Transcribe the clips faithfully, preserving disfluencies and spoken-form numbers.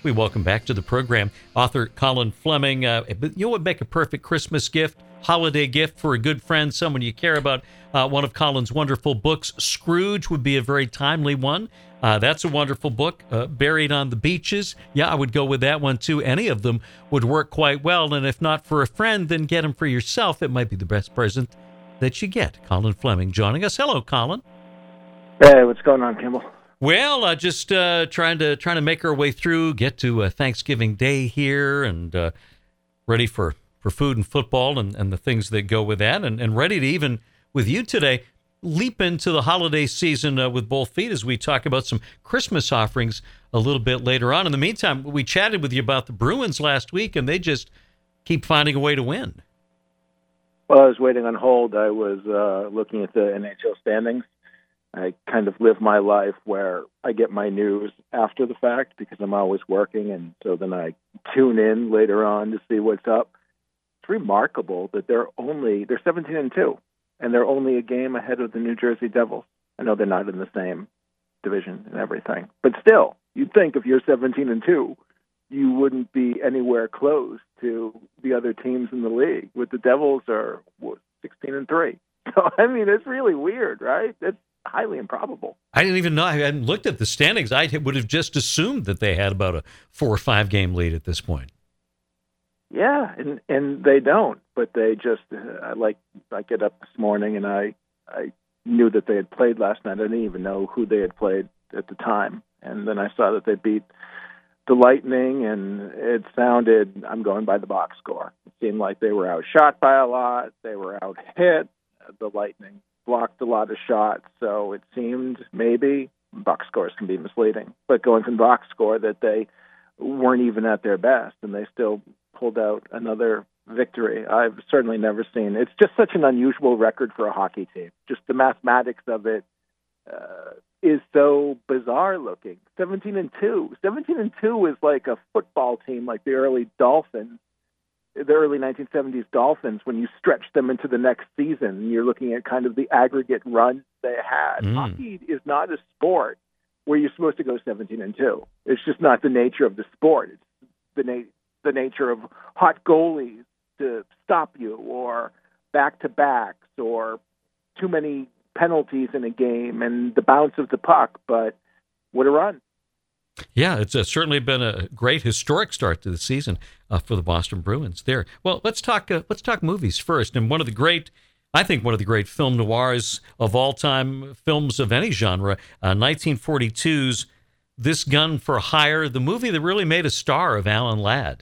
We welcome back to the program author Colin Fleming. Uh, you know what would make a perfect Christmas gift, holiday gift for a good friend, someone you care about? Uh, one of Colin's wonderful books, Scrooge, would be a very timely one. Uh, that's a wonderful book. Uh, Buried on the Beaches. Yeah, I would go with that one too. Any of them would work quite well. And if not for a friend, then get them for yourself. It might be the best present that you get. Colin Fleming joining us. Hello, Colin. Hey, what's going on, Kimball? Well, uh, just uh, trying to trying to make our way through, get to uh, Thanksgiving Day here, and uh, ready for, for food and football and, and the things that go with that, and, and ready to even, with you today, leap into the holiday season uh, with both feet as we talk about some Christmas offerings a little bit later on. In the meantime, we chatted with you about the Bruins last week, and they just keep finding a way to win. Well, I was waiting on hold. I was uh, looking at the N H L standings. I kind of live my life where I get my news after the fact because I'm always working, and so then I tune in later on to see what's up. It's remarkable that they're only they're seventeen and two, and they're only a game ahead of the New Jersey Devils. I know they're not in the same division and everything, but still, you'd think if you're seventeen and two, you wouldn't be anywhere close to the other teams in the league. With the Devils are what, sixteen and three. So I mean, it's really weird, right? It's highly improbable. I didn't even know. I hadn't looked at the standings. I would have just assumed that they had about a four or five game lead at this point. Yeah, and and they don't. But they just uh, like I get up this morning and I I knew that they had played last night. I didn't even know who they had played at the time, and then I saw that they beat the Lightning, and it sounded. I'm going by the box score. It seemed like they were outshot by a lot. They were out hit. The Lightning blocked a lot of shots, so it seemed maybe box scores can be misleading, but going from box score that they weren't even at their best, and they still pulled out another victory. I've certainly never seen. It's just such an unusual record for a hockey team. Just the mathematics of it uh, is so bizarre looking. seventeen and two. seventeen and two is like a football team, like the early Dolphins. The early nineteen seventies Dolphins, when you stretch them into the next season, you're looking at kind of the aggregate runs they had. Mm. Hockey is not a sport where you're supposed to go seventeen and two. It's just not the nature of the sport. It's the, na- the nature of hot goalies to stop you, or back-to-backs, or too many penalties in a game, and the bounce of the puck. But what a run. Yeah, it's uh, certainly been a great historic start to the season uh, for the Boston Bruins there. Well, let's talk uh, let's talk movies first. And one of the great, I think one of the great film noirs of all time, films of any genre, uh, nineteen forty-two's This Gun for Hire, the movie that really made a star of Alan Ladd.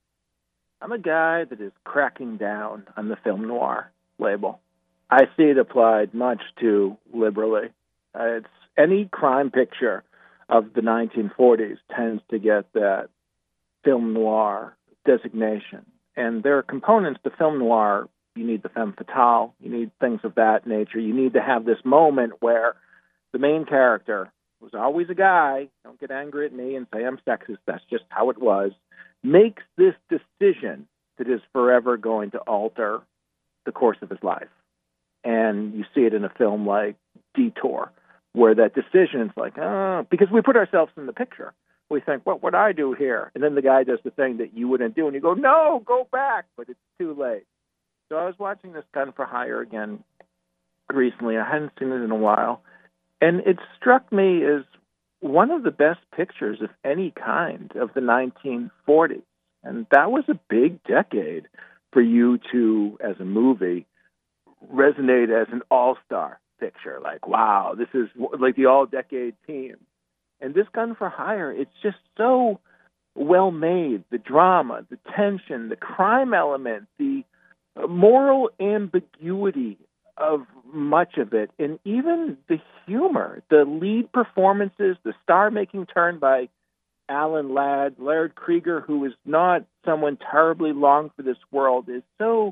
I'm a guy that is cracking down on the film noir label. I see it applied much too liberally. Uh, it's any crime picture of the nineteen forties tends to get that film noir designation. And there are components to film noir. You need the femme fatale. You need things of that nature. You need to have this moment where the main character, who's always a guy, don't get angry at me and say I'm sexist, that's just how it was, makes this decision that is forever going to alter the course of his life. And you see it in a film like Detour, where that decision is like, oh, because we put ourselves in the picture. We think, what would I do here? And then the guy does the thing that you wouldn't do, and you go, no, go back, but it's too late. So I was watching this Gun for Hire again recently. I hadn't seen it in a while, and it struck me as one of the best pictures of any kind of the nineteen forties. And that was a big decade for you to, as a movie, resonate as an all-star picture. Like, wow, this is like the all-decade team. And this Gun for Hire, it's just so well made. The drama, the tension, the crime element, the moral ambiguity of much of it, and even the humor, the lead performances, the star-making turn by Alan Ladd, Laird Krieger, who is not someone terribly long for this world, is so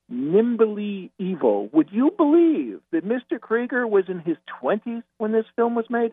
nimbly evil. Would you believe that Mister Krieger was in his twenties when this film was made?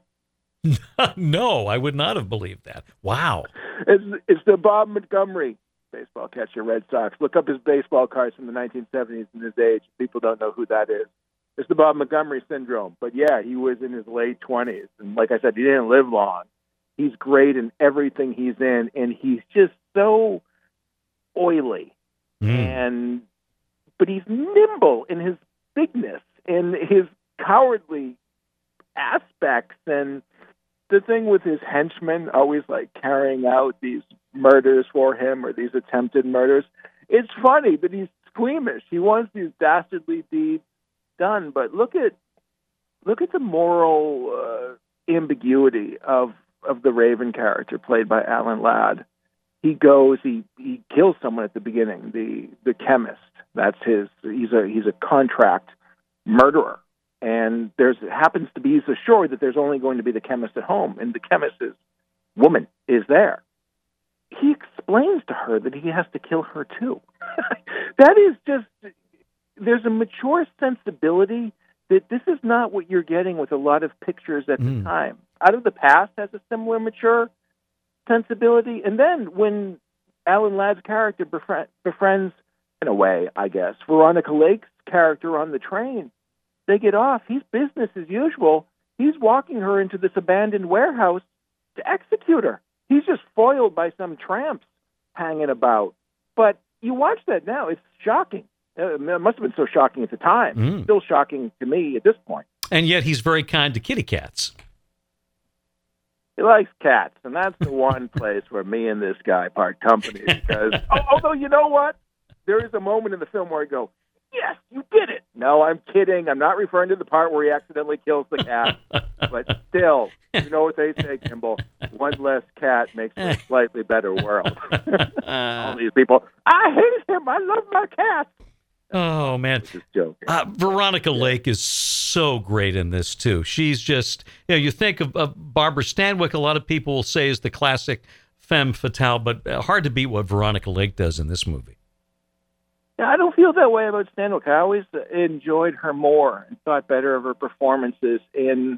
No, I would not have believed that. Wow. It's, it's the Bob Montgomery, baseball catcher, Red Sox. Look up his baseball cards from the nineteen seventies and his age. People don't know who that is. It's the Bob Montgomery syndrome. But yeah, he was in his late twenties. And like I said, he didn't live long. he's great in everything he's in, and he's just so oily. Mm. And but he's nimble in his bigness and his cowardly aspects, and the thing with his henchmen always like carrying out these murders for him or these attempted murders. It's funny, but he's squeamish. He wants these dastardly deeds done, but look at look at the moral uh, ambiguity of of the Raven character played by Alan Ladd. He goes, he he kills someone at the beginning, the the chemist. That's his. He's a he's a contract murderer, and there's it happens to be he's assured that there's only going to be the chemist at home, and the chemist's woman is there. He explains to her that he has to kill her too. That is just, there's a mature sensibility that this is not what you're getting with a lot of pictures at mm. the time. Out of the Past has a similar mature sensibility. And then when Alan Ladd's character befri- befriends, in a way, I guess, Veronica Lake's character on the train, they get off. He's business as usual. He's walking her into this abandoned warehouse to execute her. He's just foiled by some tramps hanging about. But you watch that now, it's shocking. It must have been so shocking at the time. Mm. It's still shocking to me at this point. And yet he's very kind to kitty cats. He likes cats, and that's the one place where me and this guy part company. Because, oh, although, you know what? There is a moment in the film where I go, yes, you did it. No, I'm kidding. I'm not referring to the part where he accidentally kills the cat. But still, you know what they say, Kimball, one less cat makes for a slightly better world. All these people, I hate him. I love my cat. Oh, man. Just joking. Uh, Veronica yeah. Lake is so great in this, too. She's just, you know, you think of, of Barbara Stanwyck, a lot of people will say is the classic femme fatale, but hard to beat what Veronica Lake does in this movie. Yeah, I don't feel that way about Stanwyck. I always enjoyed her more and thought better of her performances in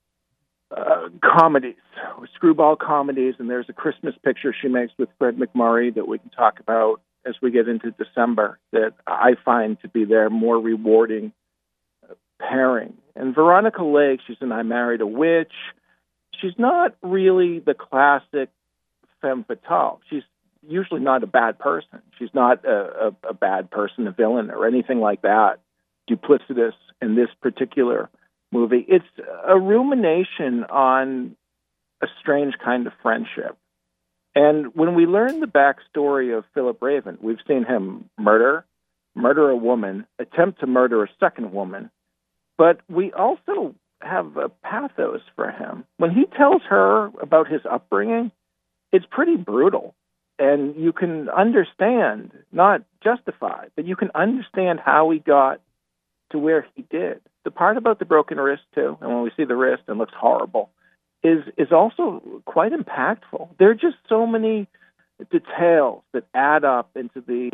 uh, comedies, screwball comedies, and there's a Christmas picture she makes with Fred MacMurray that we can talk about as we get into December that I find to be their more rewarding pairing. And Veronica Lake, she's in I Married a Witch. She's not really the classic femme fatale. She's usually not a bad person. She's not a, a, a bad person, a villain, or anything like that, duplicitous in this particular movie. It's a rumination on a strange kind of friendship. And when we learn the backstory of Philip Raven, we've seen him murder, murder a woman, attempt to murder a second woman, but we also have a pathos for him. When he tells her about his upbringing, it's pretty brutal. And you can understand, not justify, but you can understand how he got to where he did. The part about the broken wrist, too, and when we see the wrist and it looks horrible, is is also quite impactful. There are just so many details that add up into the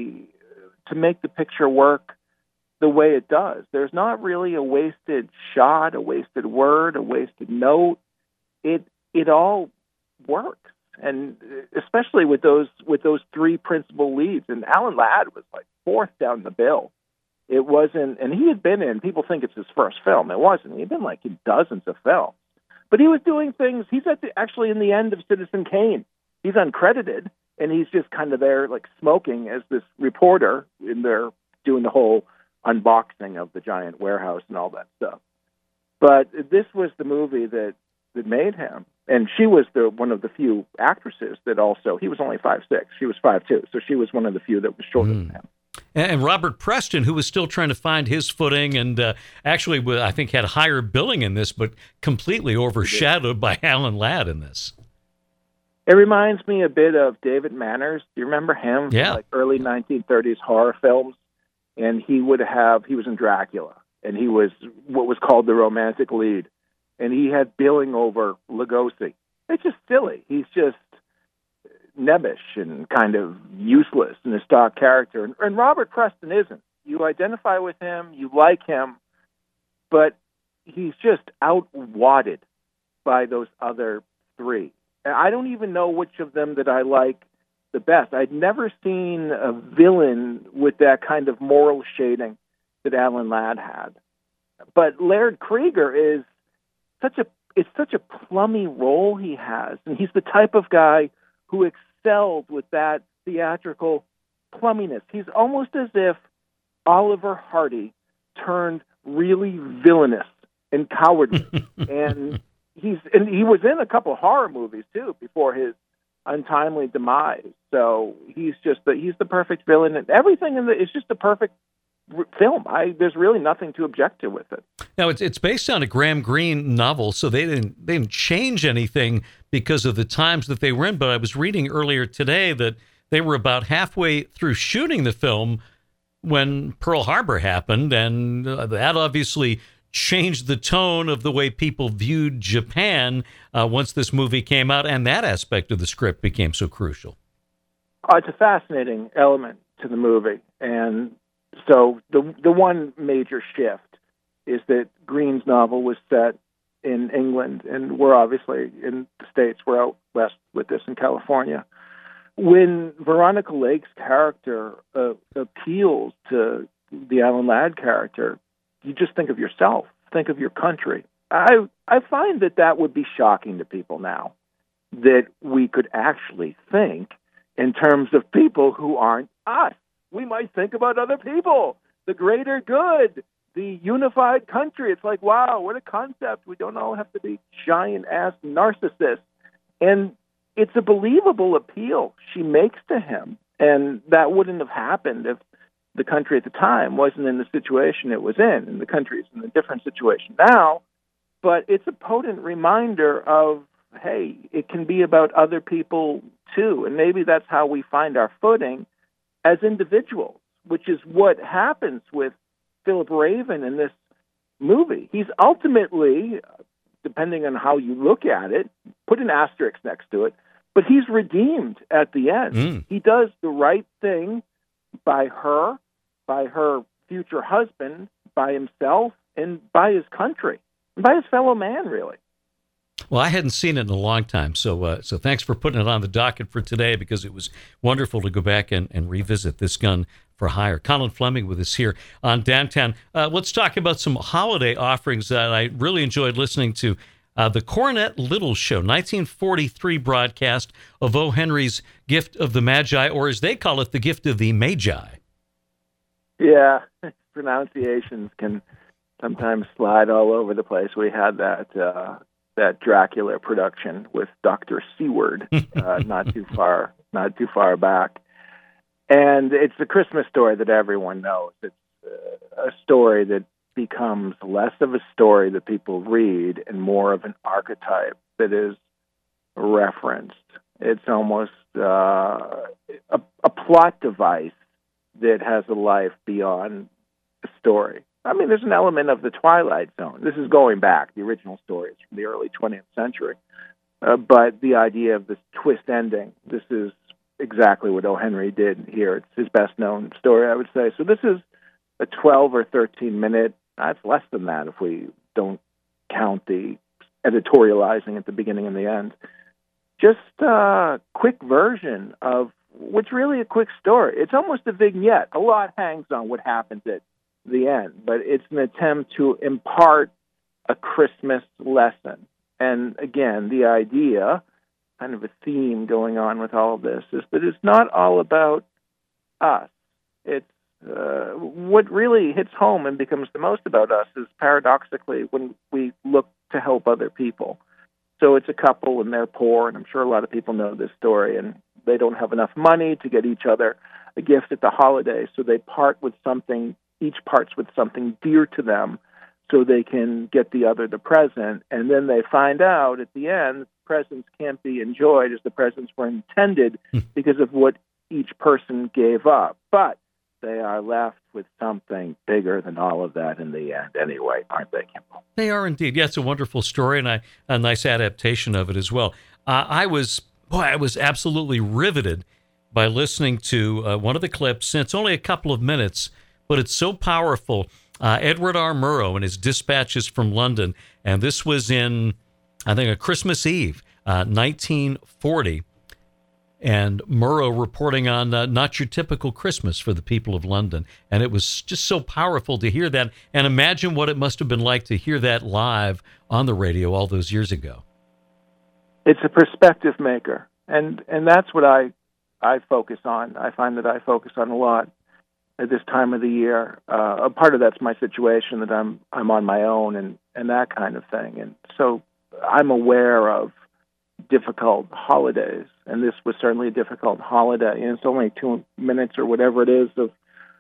to make the picture work the way it does. There's not really a wasted shot, a wasted word, a wasted note. It it all works, and especially with those with those three principal leads. And Alan Ladd was like fourth down the bill. It wasn't, and he had been in. People think it's his first film. It wasn't. He'd been like in dozens of films. But he was doing things. He's at the, actually in the end of Citizen Kane. He's uncredited, and he's just kind of there, like smoking as this reporter in there doing the whole unboxing of the giant warehouse and all that stuff. But this was the movie that that made him, and she was the one of the few actresses that also. He was only five six. She was five two, so she was one of the few that was shorter mm. than him. And Robert Preston, who was still trying to find his footing and uh, actually, I think, had higher billing in this, but completely overshadowed by Alan Ladd in this. It reminds me a bit of David Manners. Do you remember him? Yeah. From like early nineteen thirties horror films. And he would have, he was in Dracula, and he was what was called the romantic lead. And he had billing over Lugosi. It's just silly. He's just nebbish and kind of useless in his stock character. And, and Robert Preston isn't. You identify with him, you like him, but he's just outwadded by those other three. And I don't even know which of them that I like the best. I'd never seen a villain with that kind of moral shading that Alan Ladd had. But Laird Krieger is such a it's such a plummy role he has, and he's the type of guy who excelled with that theatrical plumminess. He's almost as if Oliver Hardy turned really villainous and cowardly, and he's and he was in a couple of horror movies too before his untimely demise. So he's just the he's the perfect villain, and everything in the it's just the perfect film. I there's really nothing to object to with it. Now it's it's based on a Graham Greene novel, so they didn't they didn't change anything because of the times that they were in. But I was reading earlier today that they were about halfway through shooting the film when Pearl Harbor happened, and uh, that obviously changed the tone of the way people viewed Japan uh, once this movie came out, and that aspect of the script became so crucial. Uh, it's a fascinating element to the movie, and so the the one major shift is that Greene's novel was set in England, and we're obviously in the States. We're out west with this in California. When Veronica Lake's character uh, appeals to the Alan Ladd character, you just think of yourself, think of your country. I I find that that would be shocking to people now, that we could actually think in terms of people who aren't us. We might think about other people, the greater good, the unified country. It's like, wow, what a concept. We don't all have to be giant-ass narcissists. And it's a believable appeal she makes to him, and that wouldn't have happened if the country at the time wasn't in the situation it was in, and the country is in a different situation now. But it's a potent reminder of, hey, it can be about other people too, and maybe that's how we find our footing as individuals, which is what happens with Philip Raven in this movie. He's ultimately, depending on how you look at it, put an asterisk next to it, but he's redeemed at the end. Mm. He does the right thing by her, by her future husband, by himself, and by his country, and by his fellow man, really. Well, I hadn't seen it in a long time, so uh, so thanks for putting it on the docket for today, because it was wonderful to go back and, and revisit This Gun for Hire. Colin Fleming with us here on Downtown. Uh, let's talk about some holiday offerings that I really enjoyed listening to. Uh, the Cornet Little Show, nineteen forty-three broadcast of O. Henry's Gift of the Magi, or as they call it, the Gift of the Magi. Yeah, pronunciations can sometimes slide all over the place. We had that uh, that Dracula production with Doctor Seward uh, not too far not too far back, and it's a Christmas story that everyone knows. It's uh, a story that becomes less of a story that people read and more of an archetype that is referenced. It's almost uh, a, a plot device that has a life beyond the story. I mean, there's an element of the Twilight Zone. This is going back. The original story is from the early twentieth century. Uh, but the idea of this twist ending, this is exactly what O. Henry did here. It's his best-known story, I would say. So this is a twelve or thirteen-minute, that's less than that if we don't count the editorializing at the beginning and the end. Just a quick version of what's really a quick story. It's almost a vignette. A lot hangs on what happens at the end, but it's an attempt to impart a Christmas lesson. And again, the idea, kind of a theme going on with all of this, is that it's not all about us. It's uh, what really hits home and becomes the most about us is paradoxically when we look to help other people. So it's a couple and they're poor, and I'm sure a lot of people know this story, and they don't have enough money to get each other a gift at the holidays, so they part with something, each parts with something dear to them so they can get the other the present, and then they find out at the end presents can't be enjoyed as the presents were intended because of what each person gave up. But they are left with something bigger than all of that in the end anyway, aren't they, Kimball? They are indeed. Yeah, it's a wonderful story, and I, a nice adaptation of it as well. Uh, I was, boy, I was absolutely riveted by listening to uh, one of the clips, and it's only a couple of minutes, but it's so powerful. Uh, Edward R. Murrow and his dispatches from London, and this was in, I think, a Christmas Eve, uh, nineteen forty. and Murrow reporting on uh, not your typical Christmas for the people of London. And it was just so powerful to hear that. And imagine what it must have been like to hear that live on the radio all those years ago. It's a perspective maker. And and that's what I I focus on. I find that I focus on a lot at this time of the year. Uh, a part of that's my situation, that I'm I'm on my own and, and that kind of thing. And so I'm aware of difficult holidays, and this was certainly a difficult holiday. And it's only two minutes or whatever it is of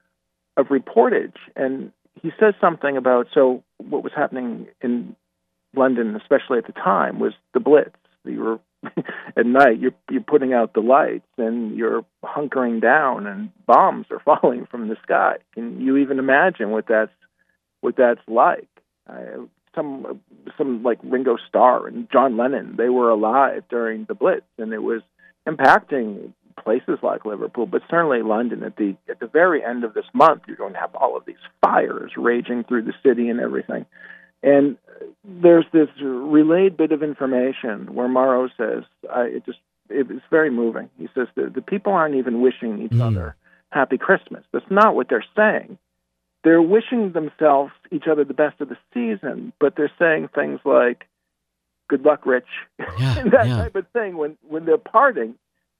of reportage. And he says something about, so what was happening in London, especially at the time, was the Blitz. You were at night, you're you're putting out the lights and you're hunkering down, and bombs are falling from the sky. Can you even imagine what that's what that's like? I, some some like Ringo Starr and John Lennon, they were alive during the Blitz, and it was impacting places like Liverpool, but certainly London. At the at the very end of this month, you're going to have all of these fires raging through the city and everything. And there's this relayed bit of information where Murrow says, I, it just it was very moving. He says the, the people aren't even wishing each mm. other Happy Christmas. That's not what they're saying. They're wishing themselves, each other, the best of the season, but they're saying things like, good luck, Rich, yeah, and that yeah. type of thing. When, when they're parting,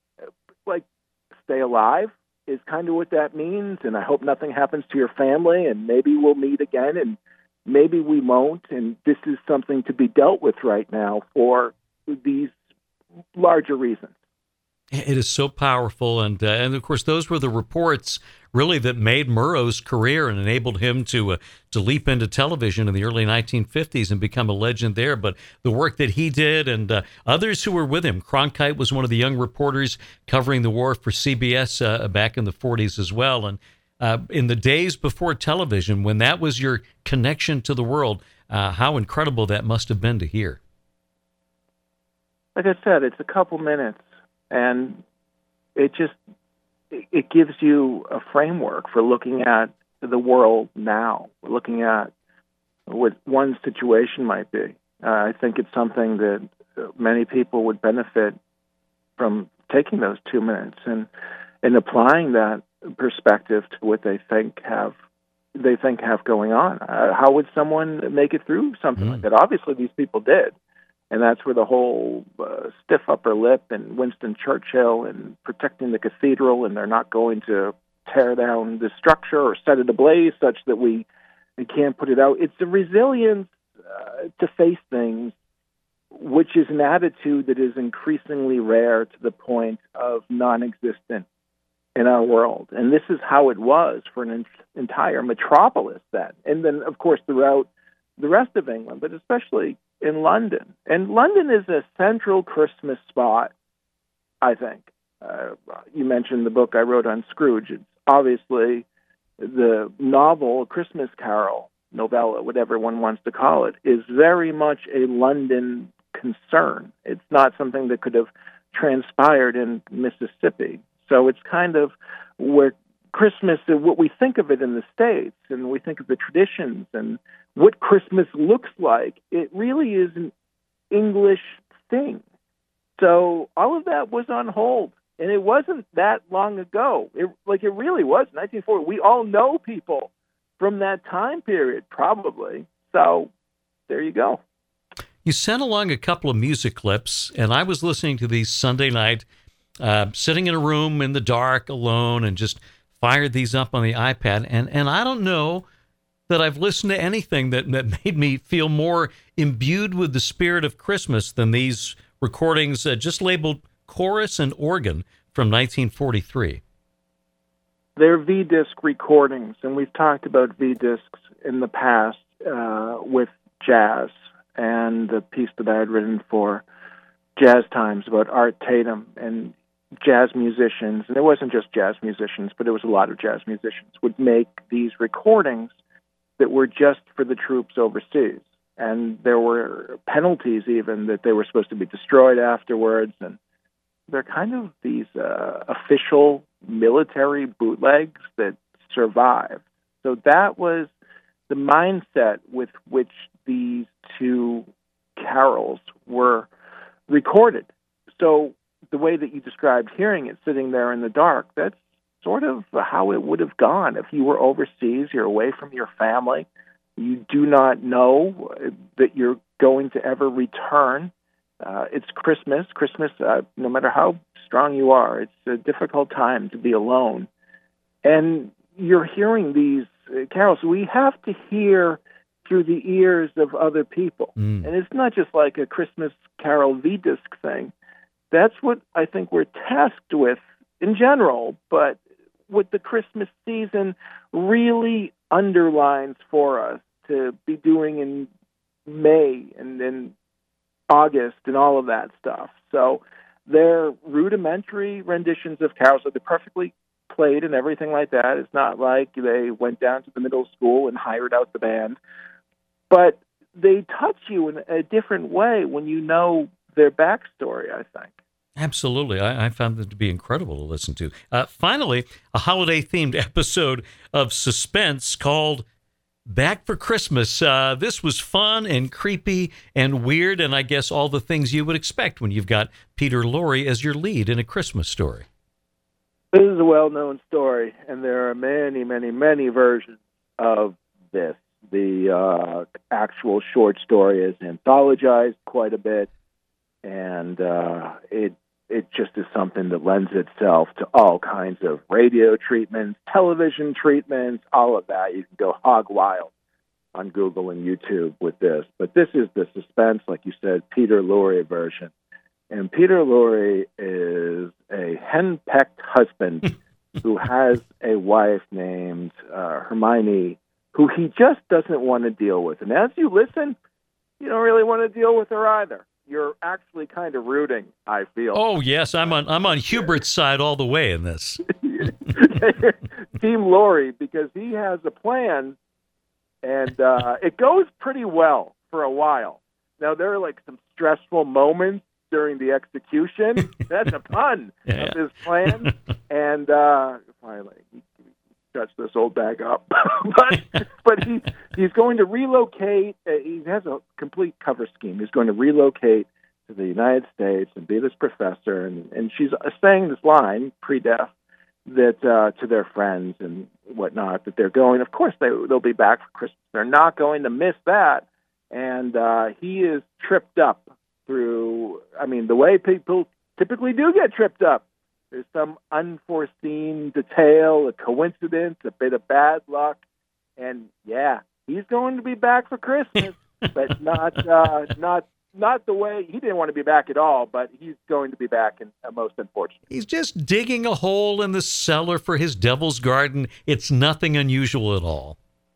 like, stay alive is kind of what that means, and I hope nothing happens to your family, and maybe we'll meet again, and maybe we won't, and this is something to be dealt with right now for these larger reasons. It is so powerful, and uh, and of course those were the reports really that made Murrow's career and enabled him to uh, to leap into television in the early nineteen fifties and become a legend there. But the work that he did and uh, others who were with him, Cronkite was one of the young reporters covering the war for C B S uh, back in the forties as well, and uh, in the days before television, when that was your connection to the world, uh, how incredible that must have been to hear. Like I said, it's a couple minutes. And it just, it gives you a framework for looking at the world now, looking at what one situation might be. Uh, I think it's something that many people would benefit from taking those two minutes and, and applying that perspective to what they think have they think have going on. Uh, how would someone make it through something mm. like that? Obviously, these people did. And that's where the whole uh, stiff upper lip and Winston Churchill and protecting the cathedral, and they're not going to tear down the structure or set it ablaze such that we, we can't put it out. It's a resilience uh, to face things, which is an attitude that is increasingly rare to the point of non-existent in our world. And this is how it was for an entire metropolis then. And then, of course, throughout the rest of England, but especially in London. And London is a central Christmas spot, I think. Uh, you mentioned the book I wrote on Scrooge. It's obviously the novel, Christmas Carol, novella, whatever one wants to call it, is very much a London concern. It's not something that could have transpired in Mississippi. So it's kind of where Christmas, what we think of it in the States, and we think of the traditions and what Christmas looks like, it really is an English thing. So all of that was on hold, and it wasn't that long ago. It, like it really was, nineteen forty. We all know people from that time period, probably. So there you go. You sent along a couple of music clips, and I was listening to these Sunday night, uh, sitting in a room in the dark alone, and just fired these up on the iPad, and, and I don't know that I've listened to anything that, that made me feel more imbued with the spirit of Christmas than these recordings uh, just labeled Chorus and Organ from nineteen forty-three. They're V-disc recordings, and we've talked about V-discs in the past uh, with jazz, and the piece that I had written for Jazz Times about Art Tatum and jazz musicians, and it wasn't just jazz musicians, but it was a lot of jazz musicians, would make these recordings that were just for the troops overseas. And there were penalties even that they were supposed to be destroyed afterwards. And they're kind of these uh, official military bootlegs that survived. So that was the mindset with which these two carols were recorded. So the way that you described hearing it sitting there in the dark, that's sort of how it would have gone if you were overseas, you're away from your family, you do not know that you're going to ever return. Uh, it's Christmas. Christmas, uh, no matter how strong you are, it's a difficult time to be alone. And you're hearing these uh, carols. We have to hear through the ears of other people. Mm. And it's not just like a Christmas Carol V-disc thing. That's what I think we're tasked with in general, but what the Christmas season really underlines for us to be doing in May and then August and all of that stuff. So they're rudimentary renditions of carols. They're perfectly played and everything like that. It's not like they went down to the middle school and hired out the band. But they touch you in a different way when you know their backstory, I think. Absolutely. I, I found them to be incredible to listen to. Uh, finally, a holiday-themed episode of Suspense called Back for Christmas. Uh, this was fun and creepy and weird, and I guess all the things you would expect when you've got Peter Lorre as your lead in a Christmas story. This is a well-known story, and there are many, many, many versions of this. The uh, actual short story is anthologized quite a bit, and uh, it it just is something that lends itself to all kinds of radio treatments, television treatments, all of that. You can go hog wild on Google and YouTube with this. But this is the Suspense, like you said, Peter Lorre version. And Peter Lorre is a henpecked husband who has a wife named uh, Hermione, who he just doesn't want to deal with. And as you listen, you don't really want to deal with her either. You're actually kind of rooting, I feel. Oh, yes, I'm on I'm on Hubert's side all the way in this. Team Lorre, because he has a plan, and uh, it goes pretty well for a while. Now, there are like some stressful moments during the execution. That's a pun yeah. of his plan. And uh, finally, he shuts this old bag up. but but he, he's going to relocate. Uh, he has a complete cover scheme. He's going to relocate to the United States and be this professor. And, and she's saying this line, pre-death, that uh, to their friends and whatnot, that they're going, of course, they, they'll be back for Christmas. They're not going to miss that. And uh, he is tripped up through, I mean, the way people typically do get tripped up. There's some unforeseen detail, a coincidence, a bit of bad luck. And, yeah, he's going to be back for Christmas, but not uh, not not the way, he didn't want to be back at all, but he's going to be back, and uh, most unfortunate. He's just digging a hole in the cellar for his devil's garden. It's nothing unusual at all.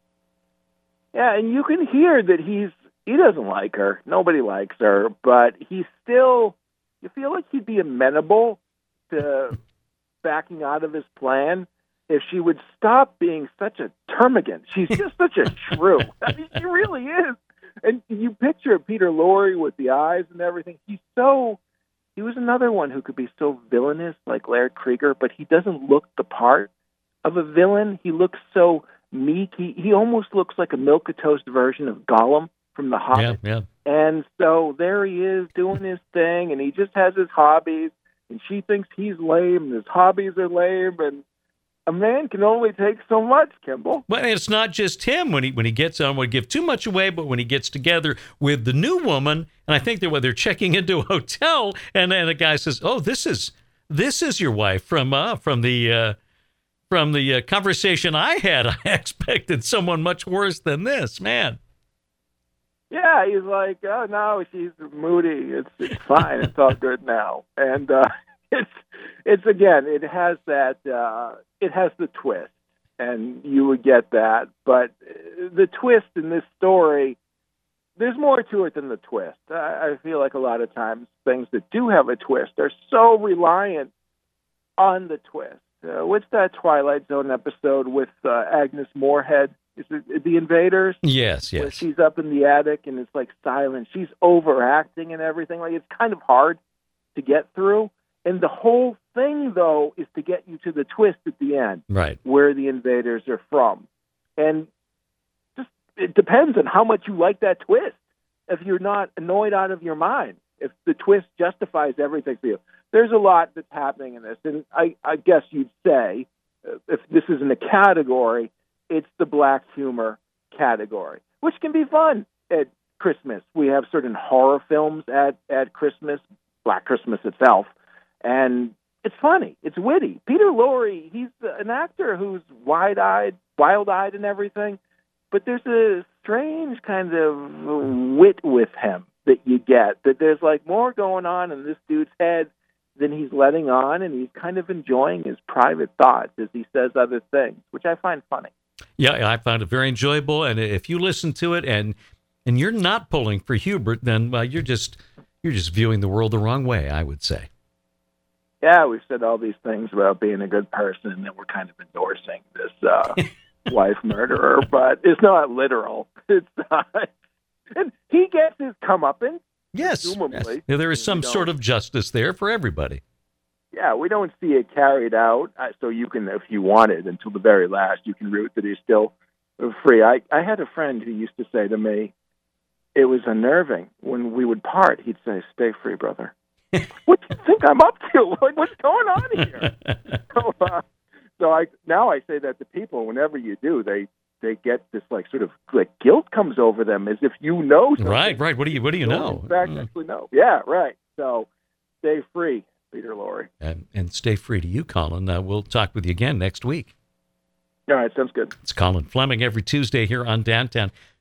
Yeah, and you can hear that he's, he doesn't like her. Nobody likes her, but he's still, you feel like he'd be amenable to backing out of his plan if she would stop being such a termagant. She's just such a shrew. I mean, she really is. And you picture Peter Lorre with the eyes and everything. He's so, he was another one who could be so villainous like Laird Krieger, but he doesn't look the part of a villain. He looks so meek. He, he almost looks like a milquetoast version of Gollum from The Hobbit. Yeah, yeah. And so there he is doing his thing, and he just has his hobbies, and she thinks he's lame, and his hobbies are lame, and a man can only take so much, Kimball. But it's not just him when he when he gets on. I don't want to give too much away, but when he gets together with the new woman, and I think they're well, they're checking into a hotel, and then a guy says, "Oh, this is this is your wife from uh, from the uh, from the uh, conversation I had. I expected someone much worse than this, man." Yeah, he's like, "Oh no, she's moody. It's it's fine. It's all good now." And uh, it's it's again, it has that. Uh, It has the twist, and you would get that. But the twist in this story, there's more to it than the twist. I, I feel like a lot of times things that do have a twist are so reliant on the twist. Uh, what's that Twilight Zone episode with uh, Agnes Moorehead? Is it The Invaders? Yes, yes. Where she's up in the attic and it's like silent. She's overacting and everything. Like, it's kind of hard to get through. And the whole thing, though, is to get you to the twist at the end, right, where the invaders are from. And just it depends on how much you like that twist. If you're not annoyed out of your mind, if the twist justifies everything for you. there's a lot that's happening in this. And I, I guess you'd say, uh, if this isn't a category, it's the black humor category, which can be fun at Christmas. We have certain horror films at, at Christmas, Black Christmas itself, and it's funny. It's witty. Peter Lorre, he's an actor who's wide-eyed, wild-eyed and everything, but there's a strange kind of wit with him that you get, that there's like more going on in this dude's head than he's letting on, and he's kind of enjoying his private thoughts as he says other things, which I find funny. Yeah, I found it very enjoyable, and if you listen to it and and you're not pulling for Hubert, then well, you're just you're just viewing the world the wrong way, I would say. Yeah, we've said all these things about being a good person, and we're kind of endorsing this uh, wife murderer, but it's not literal. It's not. And he gets his comeuppance. Yes, yes. Yeah, there is some sort of justice there for everybody. Yeah, we don't see it carried out, uh, so you can, if you wanted, until the very last, you can root that he's still free. I, I had a friend who used to say to me, it was unnerving. When we would part, he'd say, "Stay free, brother." What do you think I'm up to? Like, what's going on here? so, uh, so I now I say that to people. Whenever you do, they they get this like sort of like guilt comes over them as if you know something. Right, right. What do you what do you, you know? In fact, mm. actually know. Yeah, right. So stay free, Peter Lorre, and, and stay free to you, Colin. Uh, we'll talk with you again next week. All right, sounds good. It's Colin Fleming every Tuesday here on Downtown.